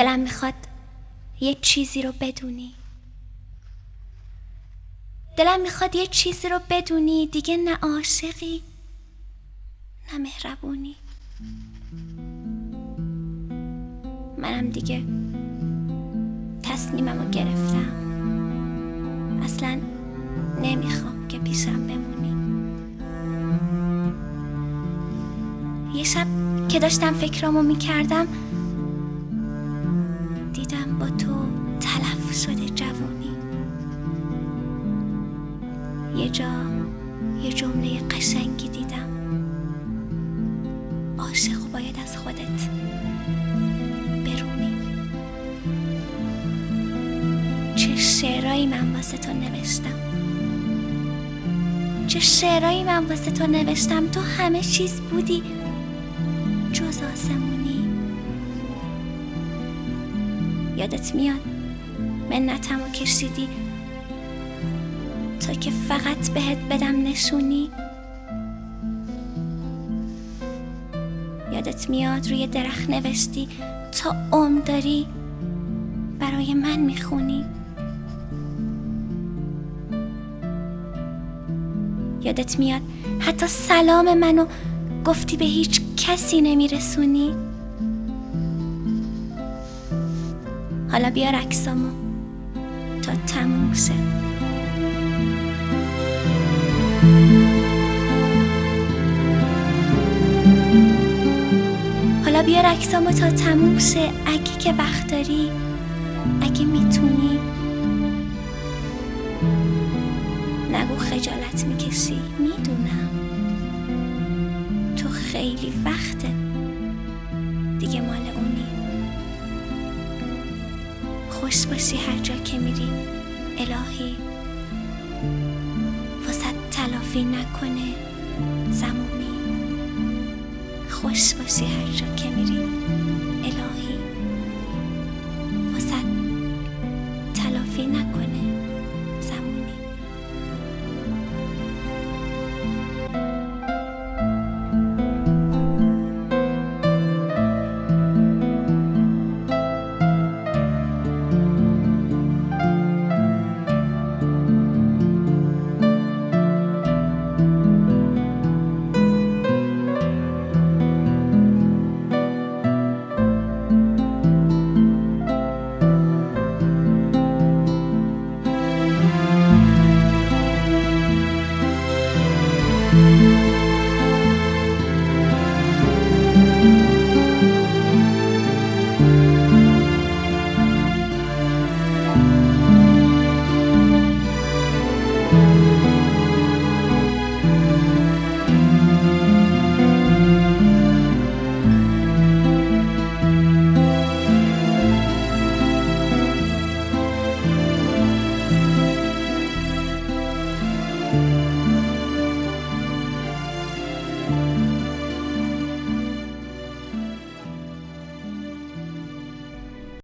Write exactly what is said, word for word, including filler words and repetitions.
دلم میخواد یه چیزی رو بدونی، دلم میخواد یه چیزی رو بدونی، دیگه نه عاشقی نه مهربونی. منم دیگه تصمیممو گرفتم، اصلا نمیخوام که پیشم بمونی. یه شب که داشتم فکرامو میکردم دیدم با تو تلف شده جوونی. یه جا یه جمله قشنگی دیدم، عاشقو باید از خودت برونی. چه شعرایی من واسه تو نوشتم، چه شعرایی من واسه تو نوشتم. تو همه چیز بودی جز آسمونی. یادت میاد منتمو کشیدی تا که فقط بهت بدم نشونی. یادت میاد روی درخت نوشتی تا عمر داری برای من میخونی. یادت میاد حتی سلام منو گفتی به هیچ کسی نمیرسونی. حالا بیار عکسامو تا تموم شه. حالا بیار عکسامو تا تموم شه، اگه که وقت داری، اگه میتونی. نگو خجالت میکشی، میدونم تو خیلی وقته دیگه مال اونی. خوش باشی هر جا که میری، الهی واسه تلافی نکنه زمونی. خوش باشی هر جا که میری، الهی